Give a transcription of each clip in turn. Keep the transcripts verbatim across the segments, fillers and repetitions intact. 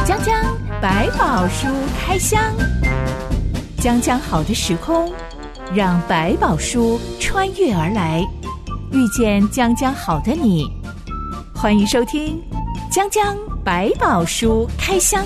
江江百宝书开箱，江江好的时空，让百宝书穿越而来，遇见江江好的你。欢迎收听江江百宝书开箱。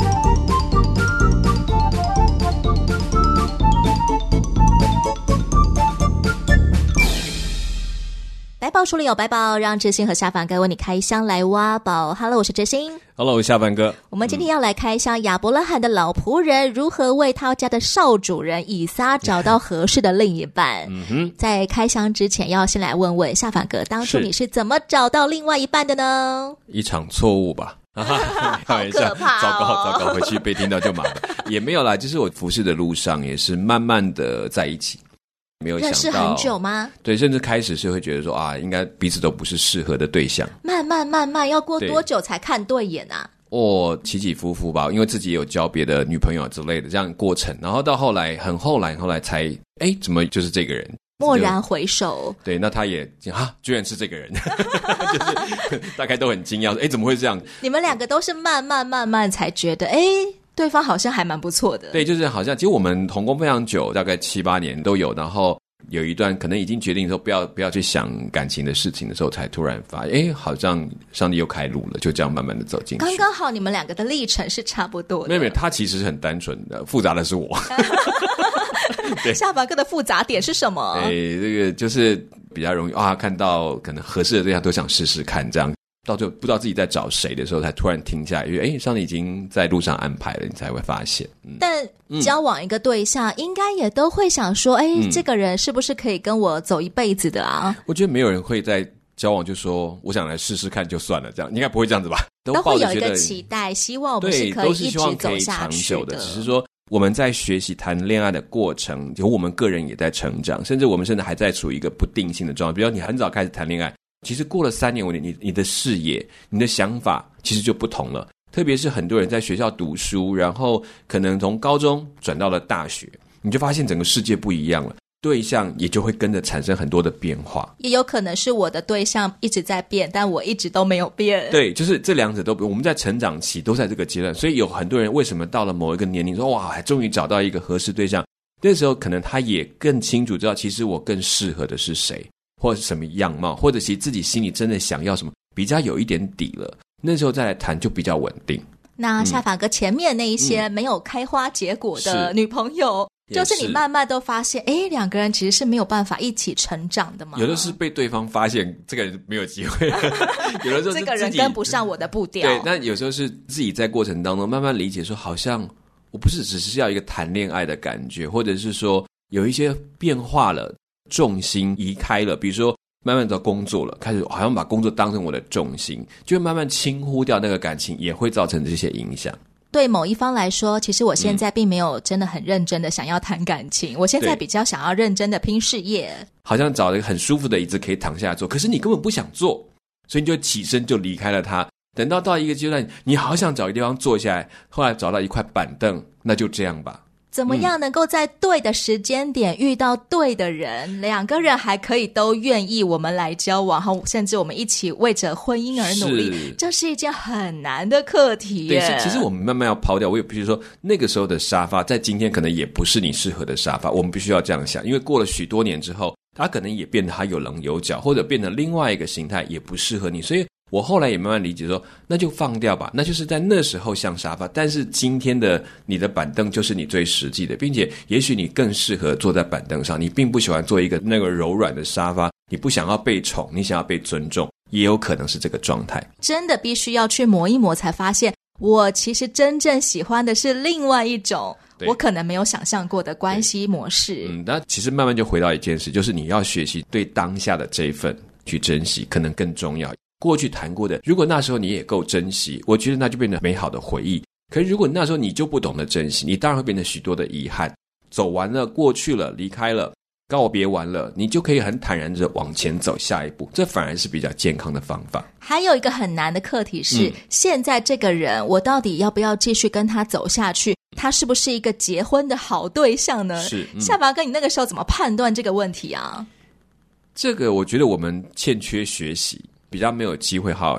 百宝书里有百宝，让知心和下凡哥为你开箱来挖宝。Hello， 我是知心。 Hello， 下凡哥。 我们今天要来开箱亚伯拉罕的老仆人如何为他家的少主人以撒找到合适的另一半。嗯哼，在开箱之前，要先来问问下凡哥，当初你是怎么找到另外一半的呢？ 一场错误吧。 好可怕、哦！ 糟糕糟糕，回去被听到就麻烦。也没有啦，就是我服侍的路上也是慢慢的在一起。没有想到认识很久吗？ 对，甚至开始是会觉得说啊，应该彼此都不是适合的对象。 慢慢慢慢，要过多久才看对眼啊？ 哦，起起伏伏吧，因为自己也有交别的女朋友之类的这样过程，然后到后来很后来后来才哎，怎么就是这个人？ 蓦然回首， 对，那他也啊，居然是这个人，就是大概都很惊讶，哎，怎么会这样？ 你们两个都是慢慢慢慢才觉得，哎。对方好像还蛮不错的。 对，就是好像其实我们同工非常久，大概七八年都有，然后有一段可能已经决定说不要不要去想感情的事情的时候，才突然发现，哎，好像上帝又开路了，就这样慢慢的走进去。 刚刚好你们两个的历程是差不多的。 没有没有，他其实是很单纯的，复杂的是我。 下巴哥的复杂点是什么？ 哎，这个就是比较容易啊，看到可能合适的对象都想试试看这样。到最后不知道自己在找谁的时候，才突然停下来，因为哎，上帝已经在路上安排了，你才会发现。嗯、 但交往一个对象，嗯、应该也都会想说，哎、嗯，这个人是不是可以跟我走一辈子的啊？ 我觉得没有人会在交往就说我想来试试看就算了，这样应该不会这样子吧？ 都会有一个期待，希望我们是可以一直走下去的。 对，都是希望可以长久的，只是说我们在学习谈恋爱的过程，有我们个人也在成长，甚至我们甚至还在处于一个不定性的状态。比如你很早开始谈恋爱。其实过了三年，你你的视野、你的想法其实就不同了。特别是很多人在学校读书，然后可能从高中转到了大学，你就发现整个世界不一样了，对象也就会跟着产生很多的变化。 也有可能是我的对象一直在变，但我一直都没有变。 对，就是这两者都不，我们在成长期都在这个阶段，所以有很多人为什么到了某一个年龄说哇，终于找到一个合适对象，那时候可能他也更清楚知道，其实我更适合的是谁。或者是什么样貌，或者其实自己心里真的想要什么，比较有一点底了，那时候再来谈就比较稳定。 那下法哥前面那一些没有开花结果的女朋友，嗯、就是你慢慢都发现，哎，两个人其实是没有办法一起成长的嘛。 有的是被对方发现这个人没有机会，有的时候是这个人跟不上我的步调。 对，那有时候是自己在过程当中慢慢理解说，好像我不是只是要一个谈恋爱的感觉，或者是说有一些变化了。重心移开了，比如说慢慢的工作了，开始好像把工作当成我的重心，就会慢慢轻忽掉那个感情，也会造成这些影响。 对某一方来说，其实我现在并没有真的很认真的想要谈感情，嗯、我现在比较想要认真的拼事业。 好像找了一个很舒服的椅子可以躺下来坐，可是你根本不想坐，所以你就起身就离开了它。等到到一个阶段，你好想找一个地方坐下来，后来找到一块板凳，那就这样吧。 怎么样能够在对的时间点遇到对的人，嗯、两个人还可以都愿意我们来交往，甚至我们一起为着婚姻而努力，这是一件很难的课题耶。 对，其实我们慢慢要抛掉，我也必须说那个时候的沙发在今天可能也不是你适合的沙发，我们必须要这样想，因为过了许多年之后，它可能也变得它有棱有角，或者变成另外一个形态，也不适合你，所以我后来也慢慢理解说，那就放掉吧，那就是在那时候像沙发，但是今天的你的板凳就是你最实际的，并且也许你更适合坐在板凳上，你并不喜欢做一个那个柔软的沙发，你不想要被宠，你想要被尊重，也有可能是这个状态。 真的必须要去磨一磨才发现，我其实真正喜欢的是另外一种我可能没有想象过的关系模式。 嗯，那其实慢慢就回到一件事，就是你要学习对当下的这一份去珍惜，可能更重要。过去谈过的，如果那时候你也够珍惜，我觉得那就变成美好的回忆。可是如果那时候你就不懂得珍惜，你当然会变成许多的遗憾。走完了，过去了，离开了，告别完了，你就可以很坦然着往前走下一步，这反而是比较健康的方法。 还有一个很难的课题是、嗯、现在这个人我到底要不要继续跟他走下去，他是不是一个结婚的好对象呢？是、嗯、下巴哥你那个时候怎么判断这个问题啊？ 这个我觉得我们欠缺学习，比较没有机会好好学习。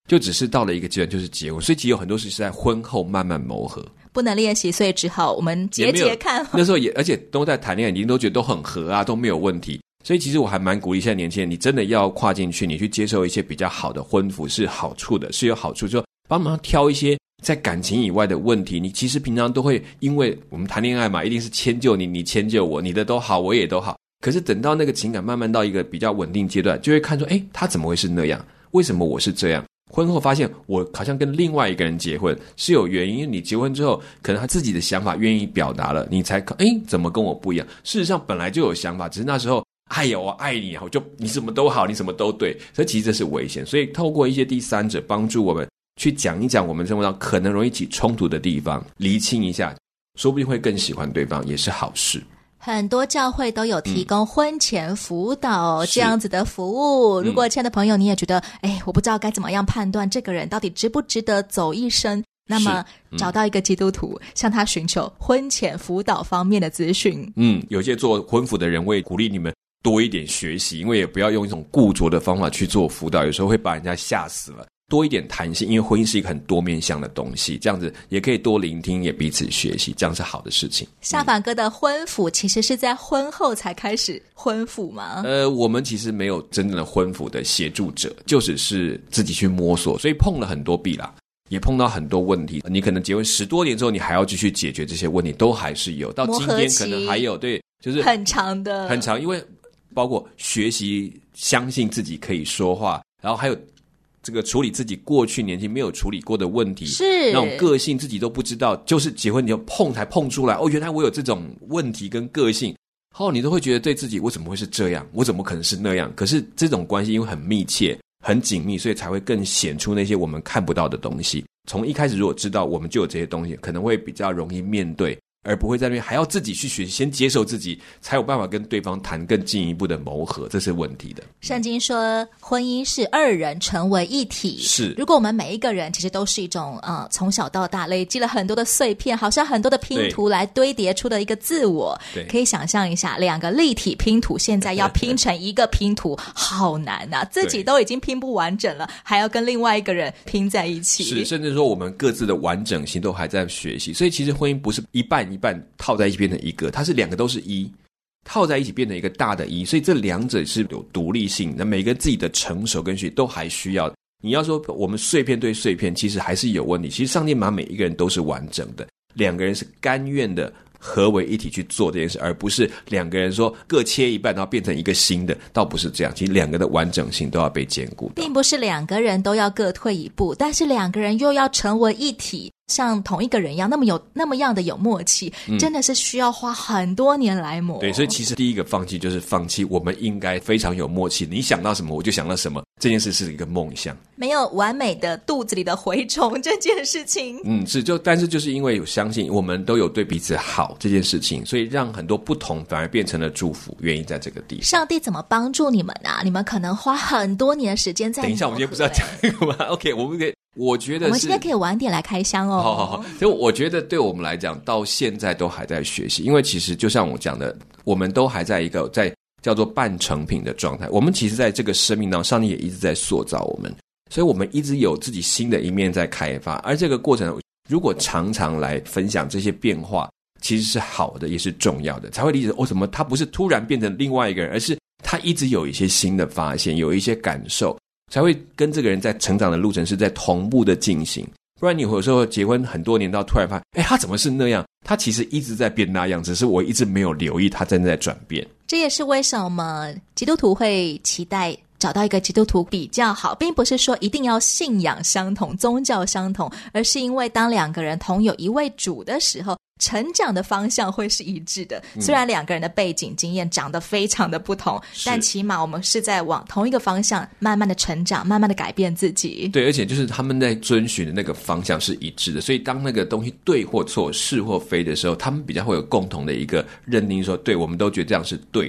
就只是到了一个阶段就是结婚，所以其实有很多事是在婚后慢慢磨合。 不能练习，所以只好我们节节看。 那时候也而且都在谈恋爱，已经都觉得都很合啊，都没有问题。所以其实我还蛮鼓励现在年轻人，你真的要跨进去，你去接受一些比较好的婚服是好处的，是有好处，就帮忙挑一些在感情以外的问题。你其实平常都会，因为我们谈恋爱嘛，一定是迁就你，你迁就我，你的都好，我也都好。可是等到那个情感慢慢到一个比较稳定阶段，就会看出，诶，他怎么会是那样？为什么我是这样？婚后发现我好像跟另外一个人结婚是有原因，因为你结婚之后可能他自己的想法愿意表达了，你才诶怎么跟我不一样？事实上本来就有想法，只是那时候哎呀我爱你，我就你什么都好，你什么都对，所以其实这是危险。所以透过一些第三者帮助我们去讲一讲我们生活上可能容易起冲突的地方，厘清一下，说不定会更喜欢对方，也是好事。 很多教会都有提供婚前辅导这样子的服务、嗯、如果亲爱的朋友你也觉得哎，我不知道该怎么样判断这个人到底值不值得走一生，那么、嗯、找到一个基督徒向他寻求婚前辅导方面的资讯。 嗯，有些做婚辅的人会鼓励你们多一点学习，因为也不要用一种固着的方法去做辅导，有时候会把人家吓死了。多一点弹性，因为婚姻是一个很多面向的东西，这样子也可以多聆听，也彼此学习，这样是好的事情。 夏凡哥的婚辅其实是在婚后才开始婚辅吗？ 呃，我们其实没有真正的婚辅的协助者，就只是自己去摸索，所以碰了很多壁啦，也碰到很多问题。你可能结婚十多年之后，你还要继续解决这些问题，都还是有，到今天可能还有，对，就是很长的， 很长，因为包括学习相信自己可以说话，然后还有这个处理自己过去年轻没有处理过的问题， 是那种个性自己都不知道，就是结婚你就碰才碰出来，哦，原来我有这种问题跟个性，后你都会觉得对自己我怎么会是这样，我怎么可能是那样？可是这种关系因为很密切很紧密，所以才会更显出那些我们看不到的东西。从一开始如果知道我们就有这些东西，可能会比较容易面对，而不会在那边还要自己去学习，先接受自己才有办法跟对方谈更进一步的磨合，这是问题的。 圣经说婚姻是二人成为一体， 是如果我们每一个人其实都是一种呃，从小到大累积了很多的碎片，好像很多的拼图来堆叠出的一个自我，可以想象一下两个立体拼图现在要拼成一个拼图好难啊，自己都已经拼不完整了，还要跟另外一个人拼在一起， 是甚至说我们各自的完整性都还在学习。所以其实婚姻不是一半一半套在一起变成一个，它是两个都是一套在一起变成一个大的一，所以这两者是有独立性的，每个自己的成熟跟学习都还需要。你要说我们碎片对碎片其实还是有问题，其实上帝把每一个人都是完整的，两个人是甘愿的合为一体去做这件事，而不是两个人说各切一半然后变成一个新的，倒不是这样。其实两个的完整性都要被兼顾， 并不是两个人都要各退一步，但是两个人又要成为一体，像同一个人一样那么有那么样的有默契、嗯、真的是需要花很多年来磨。 对，所以其实第一个放弃就是放弃我们应该非常有默契，你想到什么我就想到什么，这件事是一个梦想， 没有完美的肚子里的蛔虫这件事情。 嗯，是就但是就是因为有相信我们都有对彼此好这件事情，所以让很多不同反而变成了祝福，原因在这个地方。 上帝怎么帮助你们啊？你们可能花很多年的时间在。 等一下，我们今天不是要讲这个吗？OK， 我们可以，我觉得是我们今天可以晚点来开箱哦。 好好好，所以我觉得对我们来讲，到现在都还在学习，因为其实就像我讲的，我们都还在一个在叫做半成品的状态。我们其实在这个生命当中，上帝也一直在塑造我们，所以我们一直有自己新的一面在开发。而这个过程，如果常常来分享这些变化，其实是好的，也是重要的，才会理解哦，怎么他不是突然变成另外一个人，而是他一直有一些新的发现，有一些感受，才会跟这个人在成长的路程是在同步的进行。不然你有时候结婚很多年到突然发现，哎，他怎么是那样？他其实一直在变那样，只是我一直没有留意他正在转变。 这也是为什么基督徒会期待找到一个基督徒比较好，并不是说一定要信仰相同、宗教相同，而是因为当两个人同有一位主的时候，成长的方向会是一致的。虽然两个人的背景经验长得非常的不同，但起码我们是在往同一个方向慢慢的成长，慢慢的改变自己。 对，而且就是他们在遵循的那个方向是一致的，所以当那个东西对或错、是或非的时候，他们比较会有共同的一个认定说，对，我们都觉得这样是对的。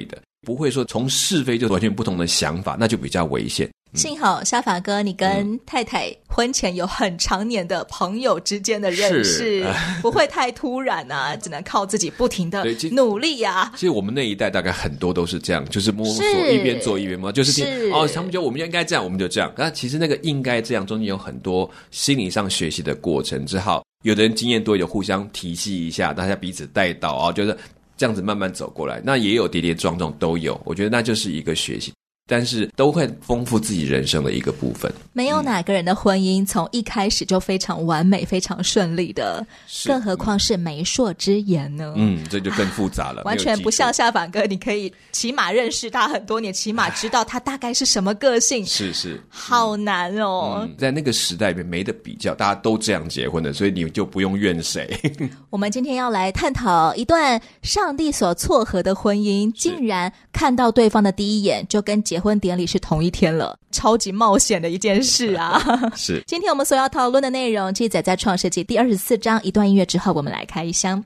不会说从是非就完全不同的想法，那就比较危险。 幸好沙法哥你跟太太婚前有很长年的朋友之间的认识，不会太突然啊，只能靠自己不停的努力啊。 其实我们那一代大概很多都是这样，就是摸索一边做一边摸，就是听哦，他们觉得我们应该这样，我们就这样。那其实那个应该这样中间有很多心理上学习的过程，只好有的人经验多，有互相提携一下，大家彼此带到啊，就是这样子慢慢走过来。那也有跌跌撞撞都有，我觉得那就是一个学习。但是都会丰富自己人生的一个部分。 没有哪个人的婚姻从一开始就非常完美非常顺利的，更何况是媒妁之言呢？ 嗯，这就更复杂了。 完全不像下凡哥，你可以起码认识他很多年，起码知道他大概是什么个性。 是是， 好难哦、 嗯。在那个时代里面没得比较，大家都这样结婚的，所以你就不用怨谁。 我们今天要来探讨一段上帝所撮合的婚姻，竟然看到对方的第一眼就跟结婚典礼是同一天了，超级冒险的一件事啊！ 是。 今天我们所要讨论的内容记载在创世纪第二十四章。一段音乐之后，我们来开箱。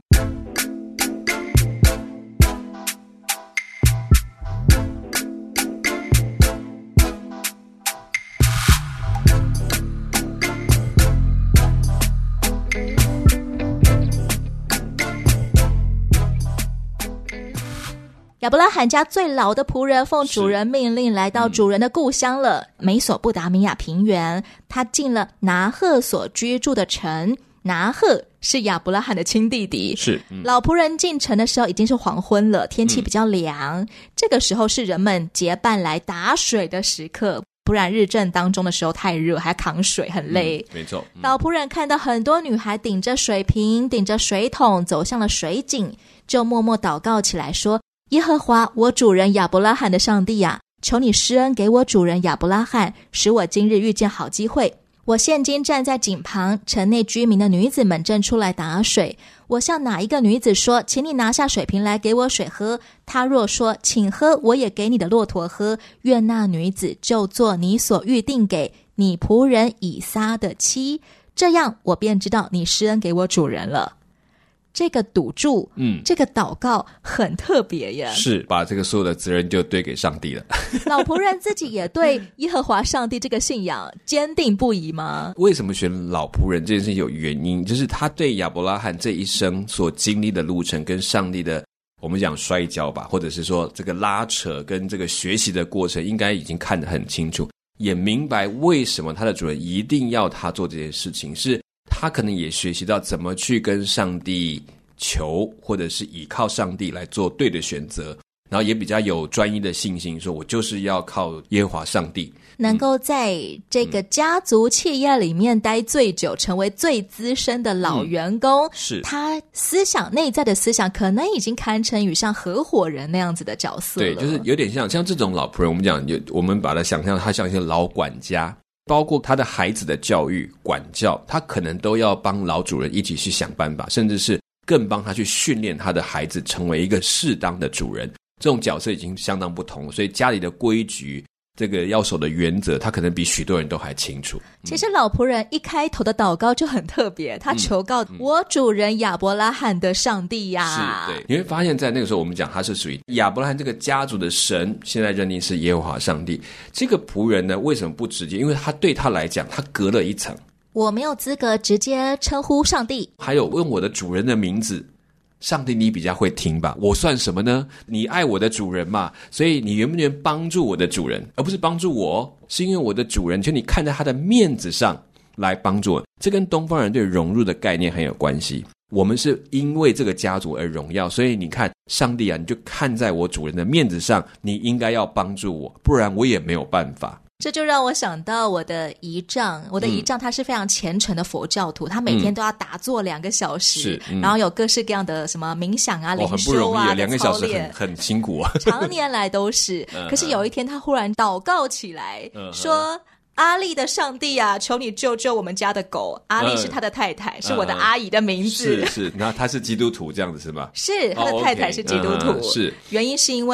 亚伯拉罕家最老的仆人奉主人命令来到主人的故乡了，美索不达米亚平原。他进了拿鹤所居住的城，拿鹤是亚伯拉罕的亲弟弟。 是、嗯、 老仆人进城的时候已经是黄昏了，天气比较凉、嗯、这个时候是人们结伴来打水的时刻，不然日正当中的时候太热，还扛水很累、 嗯、没错、嗯、 老仆人看到很多女孩顶着水瓶顶着水桶走向了水井，就默默祷告起来说，耶和华我主人亚伯拉罕的上帝啊，求你施恩给我主人亚伯拉罕，使我今日遇见好机会。我现今站在井旁，城内居民的女子们正出来打水，我向哪一个女子说，请你拿下水瓶来给我水喝，她若说请喝，我也给你的骆驼喝，愿那女子就做你所预定给你仆人以撒的妻，这样我便知道你施恩给我主人了。这个赌注，嗯，这个祷告很特别耶， 是把这个所有的责任就堆给上帝了。 老仆人自己也对耶和华上帝这个信仰坚定不移吗？ 为什么选老仆人这件事情有原因，就是他对亚伯拉罕这一生所经历的路程跟上帝的，我们讲摔跤吧，或者是说这个拉扯跟这个学习的过程，应该已经看得很清楚，也明白为什么他的主人一定要他做这件事情，是他可能也学习到怎么去跟上帝求，或者是依靠上帝来做对的选择，然后也比较有专一的信心，说我就是要靠耶和华上帝， 能够在这个家族企业里面待最久、嗯、成为最资深的老员工、嗯、是他思想内在的思想可能已经堪称与像合伙人那样子的角色了。 对，就是有点像像这种老仆人，我们讲我们把它想象他像一些老管家，包括他的孩子的教育管教，他可能都要帮老主人一起去想办法，甚至是更帮他去训练他的孩子成为一个适当的主人，这种角色已经相当不同，所以家里的规矩，这个要守的原则，他可能比许多人都还清楚。 其实老仆人一开头的祷告就很特别，他求告、嗯嗯、我主人亚伯拉罕的上帝呀、啊。 是，对，你会发现在那个时候我们讲他是属于亚伯拉罕这个家族的神，现在认定是耶和华上帝。这个仆人呢，为什么不直接？因为他对他来讲，他隔了一层， 我没有资格直接称呼上帝， 还有问我的主人的名字，上帝你比较会听吧，我算什么呢？你爱我的主人嘛，所以你愿不愿意帮助我的主人，而不是帮助我，是因为我的主人，就你看在他的面子上来帮助我。这跟东方人对融入的概念很有关系，我们是因为这个家族而荣耀，所以你看上帝啊，你就看在我主人的面子上，你应该要帮助我，不然我也没有办法。 这就让我想到我的姨丈，我的姨丈他是非常虔诚的佛教徒、嗯、他每天都要打坐两个小时、嗯、然后有各式各样的什么冥想啊、灵、哦、修啊， 两个小时很很辛苦啊， 常年来都是可是有一天他忽然祷告起来、嗯、说阿丽的上帝啊，求你救救我们家的狗。阿丽是他的太太、嗯、是我的阿姨的名字、 嗯、是是，那他是基督徒这样子是吧？ 是，他的太太是基督徒、 哦 okay 嗯、是， 原因是因为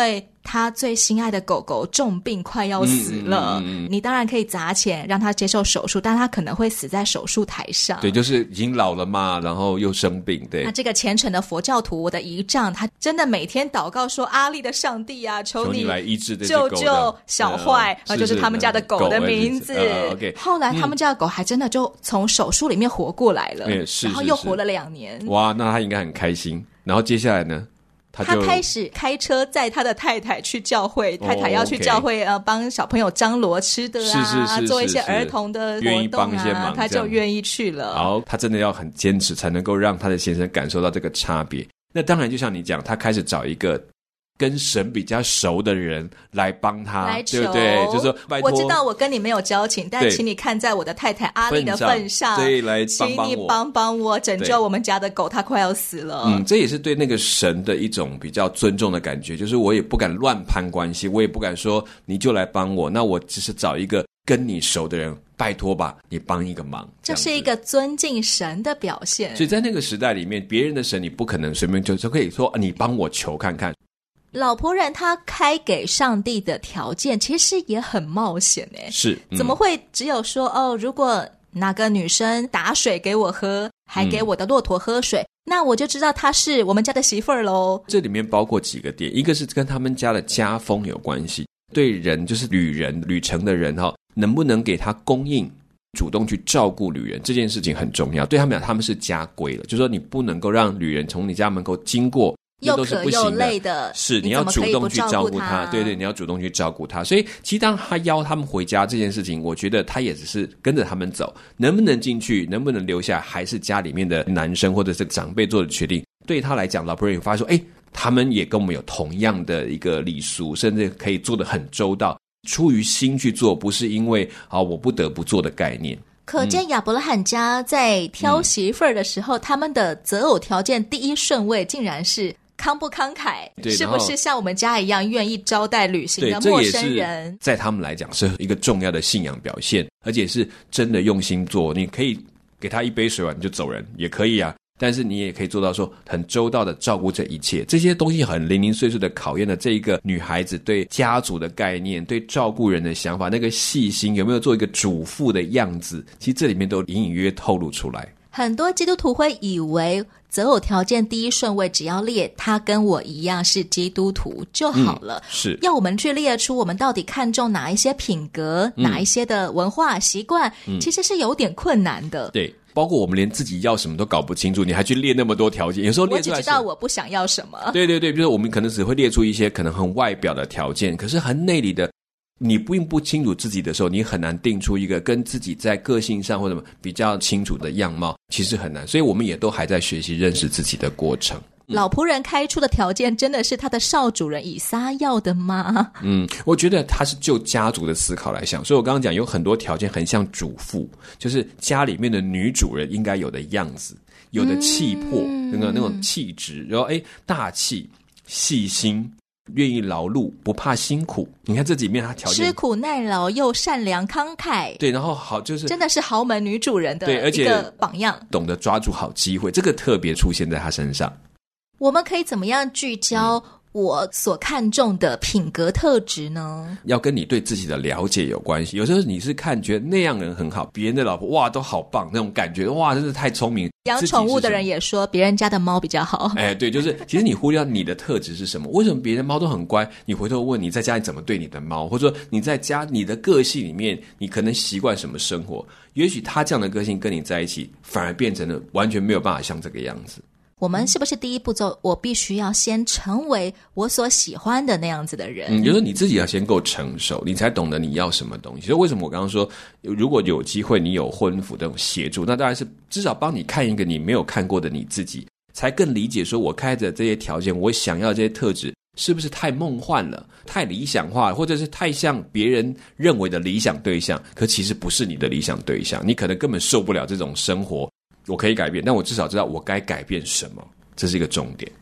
他最心爱的狗狗重病快要死了，嗯嗯嗯嗯，你当然可以砸钱让他接受手术，但他可能会死在手术台上。 对，就是已经老了嘛，然后又生病。对， 那这个虔诚的佛教徒，我的姨丈，他真的每天祷告说，阿力的上帝啊，求你求你来医治这只救狗的救小坏， 呃、 就是他们家的狗的名字。 呃 okay， 后来他们家的狗还真的就从手术里面活过来了， 嗯、是然后又活了两年。 哇，那他应该很开心。然后接下来呢？他, 他开始开车载他的太太去教会，哦、太太要去教会、哦 okay、呃，帮小朋友张罗吃的啊， 是是是做一些儿童的活动啊，他就愿意去了。 好，他真的要很坚持，才能够让他的先生感受到这个差别。那当然，就像你讲，他开始找一个跟神比较熟的人来帮他， 来求， 对不对？就是说，拜托， 我知道我跟你没有交情，但请你看在我的太太阿丽的份上， 对，来帮帮我， 请你帮帮我，拯救我们家的狗，它快要死了。 嗯，这也是对那个神的一种比较尊重的感觉，就是我也不敢乱攀关系，我也不敢说你就来帮我，那我只是找一个跟你熟的人，拜托吧，你帮一个忙， 这是一个尊敬神的表现。 所以在那个时代里面，别人的神你不可能随便就就可以说、啊、你帮我求看看。 老仆人他开给上帝的条件其实也很冒险耶， 是、嗯、 怎么会只有说哦，如果哪个女生打水给我喝，还给我的骆驼喝水、嗯、那我就知道她是我们家的媳妇儿咯。 这里面包括几个点，一个是跟他们家的家风有关系，对人就是旅人旅程的人、哦、能不能给他供应，主动去照顾旅人，这件事情很重要。对他们讲，他们是家规了，就是说你不能够让旅人从你家门口经过， 又渴又累的， 是你要主动去照顾他，对对，你要主动去照顾他。所以其实当他邀他们回家这件事情，我觉得他也只是跟着他们走，能不能进去，能不能留下，还是家里面的男生或者是长辈做的决定。对他来讲，老仆人发现说，哎，他们也跟我们有同样的一个礼俗，甚至可以做得很周到，出于心去做，不是因为啊我不得不做的概念。 可见亚伯拉罕家在挑媳妇儿的时候、嗯、他们的择偶条件第一顺位竟然是慷不慷慨，是不是像我们家一样愿意招待旅行的陌生人？ 在他们来讲是一个重要的信仰表现，而且是真的用心做。你可以给他一杯水碗你就走人也可以啊，但是你也可以做到说很周到的照顾这一切，这些东西很零零碎碎的考验了这一个女孩子对家族的概念，对照顾人的想法，那个细心有没有做一个主妇的样子，其实这里面都隐隐约约透露出来。 很多基督徒会以为择偶条件第一顺位只要列他跟我一样是基督徒就好了、嗯、是要我们去列出我们到底看重哪一些品格、嗯、哪一些的文化习惯、嗯、其实是有点困难的。 对，包括我们连自己要什么都搞不清楚，你还去列那么多条件，有时候列出来我只知道我不想要什么。 对对对，比如说我们可能只会列出一些可能很外表的条件，可是很内里的你并不清楚自己的时候，你很难定出一个跟自己在个性上或者比较清楚的样貌，其实很难。所以我们也都还在学习认识自己的过程。 老仆人开出的条件真的是他的少主人以撒要的吗？ 嗯，我觉得他是就家族的思考来想，所以我刚刚讲有很多条件很像主妇，就是家里面的女主人应该有的样子，有的气魄、嗯、那个那种气质，然后哎大气细心，愿意劳碌，不怕辛苦。你看这里面他条件， 吃苦耐劳又善良慷慨， 对，然后好就是真的是豪门女主人的一个榜样， 懂得抓住好机会，这个特别出现在他身上。 我们可以怎么样聚焦我所看重的品格特质呢？ 要跟你对自己的了解有关系。有时候你是看觉得那样人很好，别人的老婆哇都好棒，那种感觉哇真是太聪明。 养宠物的人也说别人家的猫比较好。 哎，对，就是其实你忽略你的特质是什么？为什么别人猫都很乖？你回头问你在家里怎么对你的猫，或者说你在家你的个性里面，你可能习惯什么生活？也许他这样的个性跟你在一起，反而变成了完全没有办法像这个样子。 我们是不是第一步骤我必须要先成为我所喜欢的那样子的人？ 嗯，就是你自己要先够成熟，你才懂得你要什么东西。所以为什么我刚刚说如果有机会你有婚辅这种协助，那当然是至少帮你看一个你没有看过的你自己，才更理解说我开着这些条件，我想要这些特质是不是太梦幻了，太理想化，或者是太像别人认为的理想对象，可其实不是你的理想对象，你可能根本受不了这种生活。我可以改变，但我至少知道我该改变什么，这是一个重点。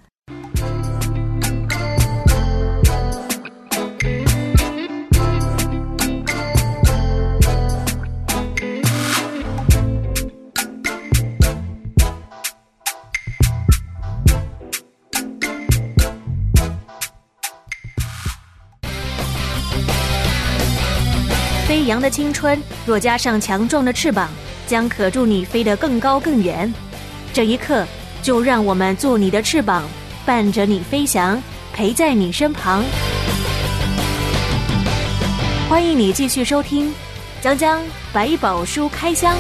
阳的青春，若加上强壮的翅膀，将可助你飞得更高更远。这一刻，就让我们做你的翅膀，伴着你飞翔，陪在你身旁。欢迎你继续收听江江百宝书开箱。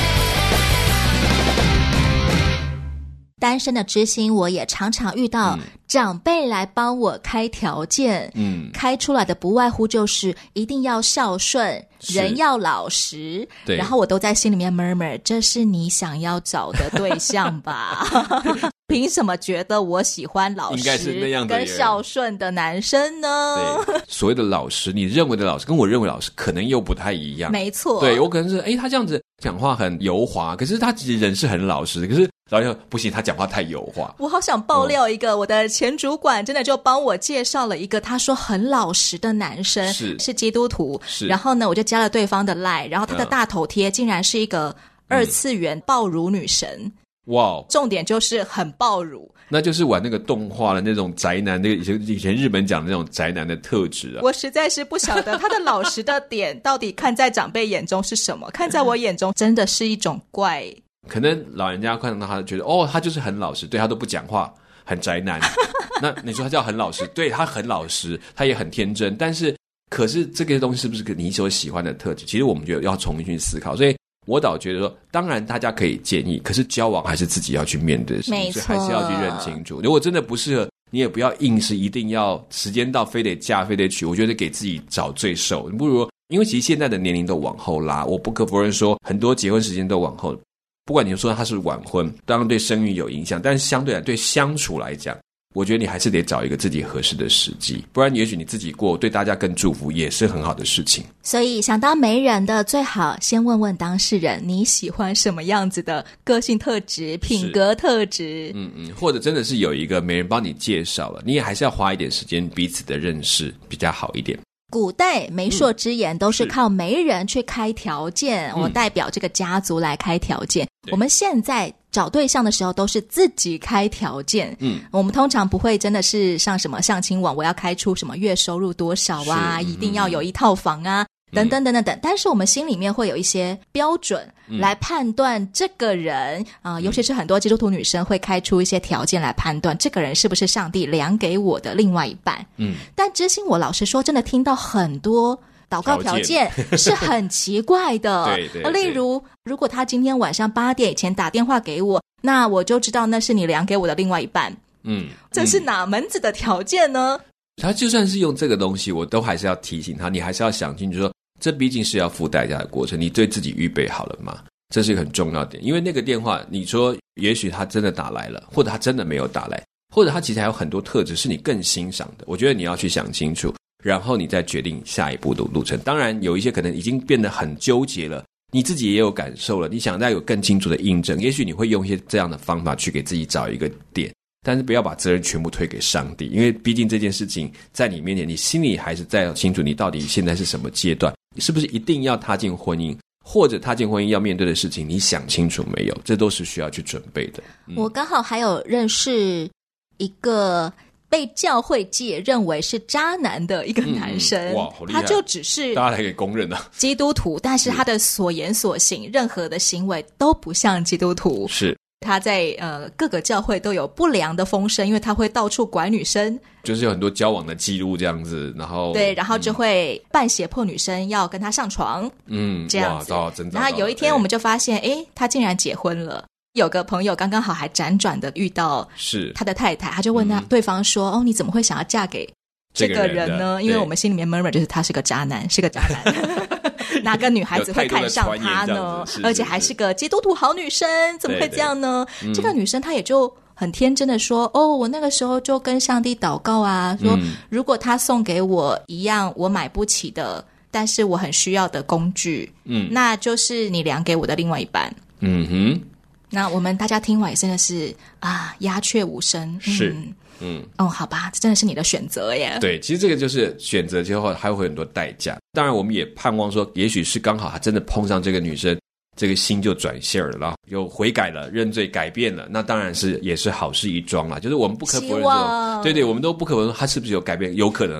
单身的知心，我也常常遇到长辈来帮我开条件，嗯，开出来的不外乎就是一定要孝顺，人要老实，对，然后我都在心里面 murmur， 这是你想要找的对象吧？凭什么觉得我喜欢老实跟孝顺的男生呢？ 对，所谓的老实，你认为的老实跟我认为的老实可能又不太一样。 没错， 对，我可能是诶他这样子讲话很油滑，可是他其实人是很老实的，可是老师不行，他讲话太油滑。 我好想爆料一个、嗯、我的前主管真的就帮我介绍了一个他说很老实的男生，是是基督徒，是，然后呢我就加了对方的 line， 然后他的大头贴竟然是一个二次元爆乳女神。哇、嗯，重点就是很爆乳， 那就是玩那个动画的那种宅男，那个以前以前日本讲的那种宅男的特质啊。 我实在是不晓得他的老实的点到底看在长辈眼中是什么，看在我眼中真的是一种怪。 可能老人家看到他觉得哦，他就是很老实，对他都不讲话，很宅男。那你说他叫很老实，对他很老实，他也很天真，但是可是这个东西是不是你所喜欢的特质？其实我们就要重新去思考。所以我倒觉得说，当然大家可以建议，可是交往还是自己要去面对的事情，所以还是要去认清楚。如果真的不适合，你也不要硬是一定要时间到非得嫁非得娶，我觉得给自己找罪受。你不如，因为其实现在的年龄都往后拉，我不可否认说很多结婚时间都往后，不管你说他是晚婚，当然对生育有影响，但是相对来对相处来讲，我觉得你还是得找一个自己合适的时机，不然也许你自己过对大家更祝福也是很好的事情。 所以想当媒人的最好先问问当事人你喜欢什么样子的个性特质品格特质， 嗯嗯，或者真的是有一个媒人帮你介绍了，你也还是要花一点时间彼此的认识比较好一点。 古代媒妁之言都是靠媒人去开条件，我、嗯、代表这个家族来开条件。我们现在找对象的时候都是自己开条件，嗯，我们通常不会真的是上什么相亲网，我要开出什么月收入多少啊，一定要有一套房啊，等等等等等。但是我们心里面会有一些标准来判断这个人啊、呃，尤其是很多基督徒女生会开出一些条件来判断这个人是不是上帝量给我的另外一半。嗯，但知心我老实说，真的听到很多祷告条件是很奇怪的。对对对，例如如果他今天晚上八点以前打电话给我，那我就知道那是你量给我的另外一半。嗯，这是哪门子的条件呢？ 他就算是用这个东西，我都还是要提醒他，你还是要想清楚说，这毕竟是要付代价的过程，你对自己预备好了吗？这是一个很重要的点。因为那个电话你说也许他真的打来了，或者他真的没有打来，或者他其实还有很多特质是你更欣赏的，我觉得你要去想清楚，然后你再决定下一步的路程。当然有一些可能已经变得很纠结了，你自己也有感受了，你想再有更清楚的印证，也许你会用一些这样的方法去给自己找一个点，但是不要把责任全部推给上帝，因为毕竟这件事情在你面前，你心里还是在清楚你到底现在是什么阶段，你是不是一定要踏进婚姻，或者踏进婚姻要面对的事情你想清楚没有，这都是需要去准备的。 嗯、我刚好还有认识一个被教会界认为是渣男的一个男生、嗯、哇，好厉害，他就只是大家还可以公认啊基督徒，但是他的所言所行任何的行为都不像基督徒， 是他在呃各个教会都有不良的风声，因为他会到处拐女生， 就是有很多交往的记录这样子，然后对，然后就会扮胁迫女生要跟他上床，嗯，这样子。哇，真的。然后有一天我们就发现，哎，他竟然结婚了。有个朋友刚刚好还辗转的遇到是他的太太，他就问他、嗯、对方说：“哦，你怎么会想要嫁给这个人呢？”因为我们心里面 murmur 就是他是个渣男，是个渣男。哪个女孩子会看上他呢？是是是，而且还是个基督徒好女生，怎么会这样呢？对对，这个女生她也就很天真的说：“哦，我那个时候就跟上帝祷告啊，说、嗯、如果他送给我一样我买不起的，但是我很需要的工具，嗯，那就是你量给我的另外一半。”嗯哼。那我们大家听完也真的是啊，鸦雀无声。 是，嗯， 哦，好吧，这真的是你的选择耶。 对，其实这个就是选择之后还会有很多代价。当然，我们也盼望说，也许是刚好他真的碰上这个女生，这个心就转线了，然后又悔改了、认罪、改变了，那当然是也是好事一桩啦。就是我们不可否认说，对对，我们都不可否认说他是不是有改变，有可能。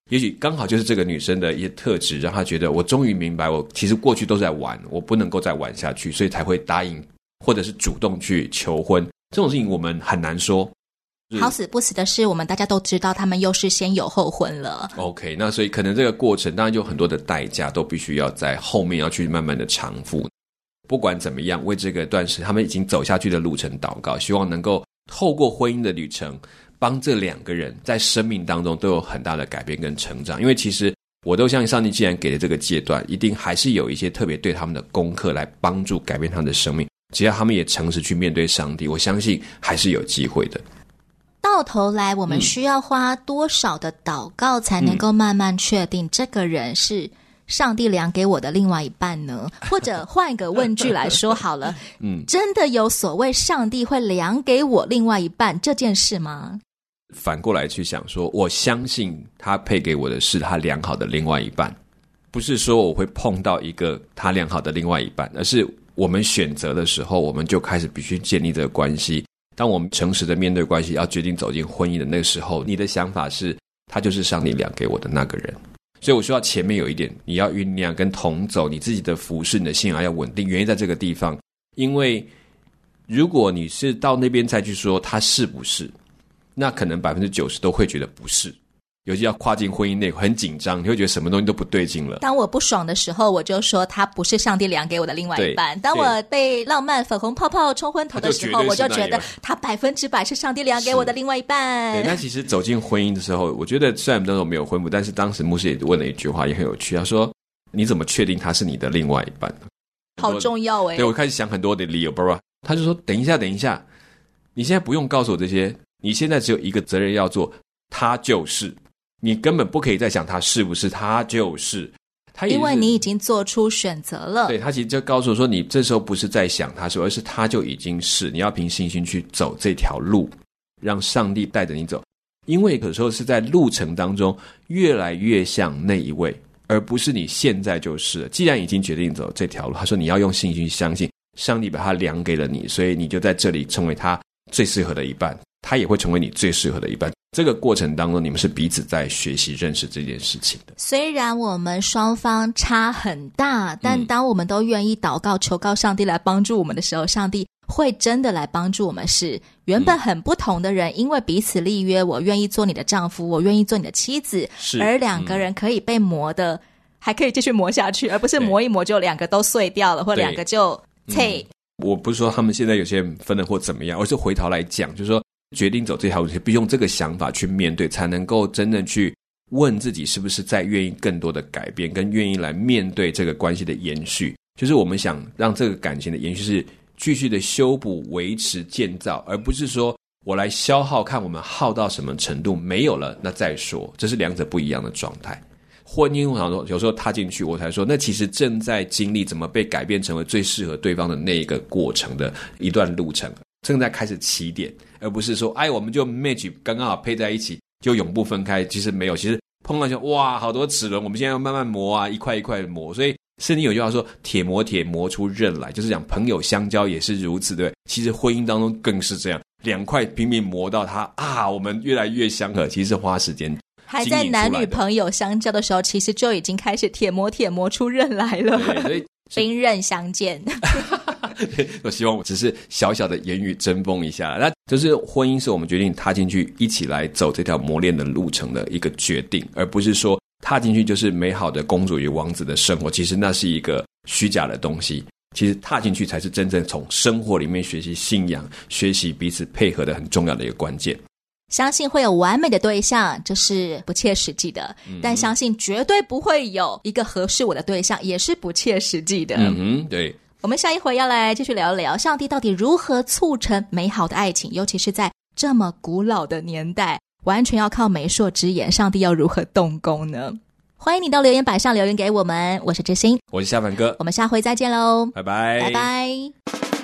也许刚好就是这个女生的一些特质，让她觉得我终于明白，我其实过去都在玩，我不能够再玩下去，所以才会答应或者是主动去求婚。这种事情我们很难说。 好死不死的是，我们大家都知道他们又是先有后婚了。 OK， 那所以可能这个过程当然就很多的代价都必须要在后面要去慢慢的偿付。不管怎么样，为这个段时他们已经走下去的路程祷告，希望能够透过婚姻的旅程帮这两个人在生命当中都有很大的改变跟成长。因为其实我都相信上帝既然给了这个阶段，一定还是有一些特别对他们的功课来帮助改变他们的生命，只要他们也诚实去面对上帝，我相信还是有机会的。 到头来我们需要花多少的祷告才能够慢慢确定这个人是上帝量给我的另外一半呢？或者换一个问句来说好了，嗯，真的有所谓上帝会量给我另外一半这件事吗？ 反过来去想说，我相信他配给我的是他良好的另外一半，不是说我会碰到一个他良好的另外一半，而是我们选择的时候，我们就开始必须建立这个关系。当我们诚实的面对关系，要决定走进婚姻的那个时候，你的想法是他就是上帝量给我的那个人。所以我需要前面有一点，你要酝酿跟同走，你自己的服事，你的信仰要稳定，原因在这个地方。因为如果你是到那边再去说他是不是，那可能 百分之九十 都会觉得不是。尤其要跨进婚姻内很紧张，你会觉得什么东西都不对劲了。 当我不爽的时候，我就说他不是上帝量给我的另外一半。当我被浪漫粉红泡泡冲昏头的时候，我就觉得他百分之百是上帝量给我的另外一半。 对，但其实走进婚姻的时候，我觉得虽然那时候没有婚服，但是当时牧师也问了一句话，也很有趣。他说：“你怎么确定他是你的另外一半？” 好重要哎、欸！ 对，我开始想很多的理由，不不，他就说：“等一下，等一下，你现在不用告诉我这些，你现在只有一个责任要做，他就是。”你根本不可以再想他是不是，他就是他也是， 因为你已经做出选择了。 对，他其实就告诉我说，你这时候不是在想他是，而是他就已经是，你要凭信心去走这条路，让上帝带着你走。因为有时候是在路程当中越来越像那一位，而不是你现在就是了。既然已经决定走这条路，他说你要用信心相信上帝把他量给了你，所以你就在这里成为他最适合的一半，他也会成为你最适合的一半。这个过程当中，你们是彼此在学习认识这件事情的。 虽然我们双方差很大，但当我们都愿意祷告求告上帝来帮助我们的时候，上帝会真的来帮助我们。是原本很不同的人、嗯、因为彼此立约，我愿意做你的丈夫，我愿意做你的妻子，是而两个人可以被磨的、嗯、还可以继续磨下去，而不是磨一磨就两个都碎掉了，或两个就脆、 嗯、我不是说他们现在有些人分了或怎么样，而是回头来讲，就是说决定走这条路，必须用这个想法去面对，才能够真正去问自己是不是在愿意更多的改变，跟愿意来面对这个关系的延续。就是我们想让这个感情的延续是继续的修补、维持、建造，而不是说我来消耗，看我们耗到什么程度没有了那再说，这是两者不一样的状态。婚姻我想说有时候踏进去，我才说那其实正在经历怎么被改变成为最适合对方的那一个过程的一段路程，正在开始起点，而不是说哎我们就 match 刚刚好配在一起就永不分开。其实没有，其实碰到就哇好多齿轮，我们现在要慢慢磨啊，一块一块磨。所以圣经有句话说铁磨铁磨出刃来，就是讲朋友相交也是如此，对不对？其实婚姻当中更是这样，两块拼命磨到它啊我们越来越相合，其实是花时间还在男女朋友相交的时候，其实就已经开始铁磨铁磨出刃来了，所以兵刃相见我希望我只是小小的言语针锋一下，那就是婚姻是我们决定踏进去一起来走这条磨练的路程的一个决定，而不是说踏进去就是美好的公主与王子的生活，其实那是一个虚假的东西。其实踏进去才是真正从生活里面学习信仰，学习彼此配合的很重要的一个关键。 相信会有完美的对象，这是不切实际的、嗯、但相信绝对不会有一个合适我的对象，也是不切实际的。 嗯哼，对。 我们下一回要来继续聊聊上帝到底如何促成美好的爱情，尤其是在这么古老的年代，完全要靠媒妁之言，上帝要如何动工呢？欢迎你到留言板上留言给我们，我是知心， 我是夏凡哥， 我们下回再见喽， 拜拜， 拜拜。